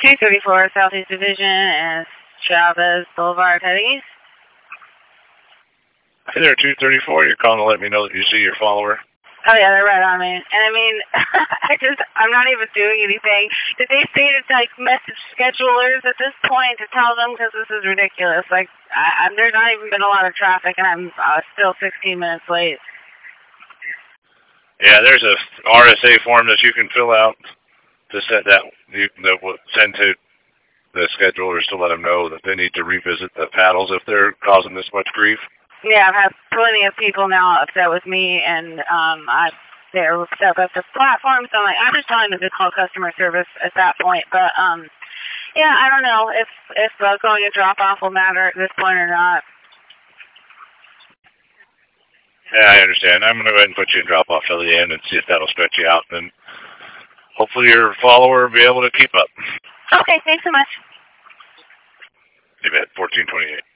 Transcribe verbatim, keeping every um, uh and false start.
two thirty-four Southeast Division and Chavez Boulevard heading east. Hey there, two thirty-four. You're calling to let me know that you see your follower. Oh yeah, they're right on me. And I mean, I just, I'm not even doing anything. Did they say to like message schedulers at this point to tell them, because this is ridiculous. Like, I, I'm, there's not even been a lot of traffic, and I'm uh, still sixteen minutes late. Yeah, there's a R S A form that you can fill out to send that you that will send to the schedulers to let them know that they need to revisit the paddles if they're causing this much grief. Yeah, I've had plenty of people now upset with me, and um, I they're upset with the platform. So I'm like, I'm just telling them to call customer service at that point. But um, yeah, I don't know if if uh, going to drop off will matter at this point or not. Yeah, I understand. I'm going to go ahead and put you in drop off till the end and see if that'll stretch you out, and hopefully your follower will be able to keep up. Okay, thanks so much. You bet. fourteen twenty-eight.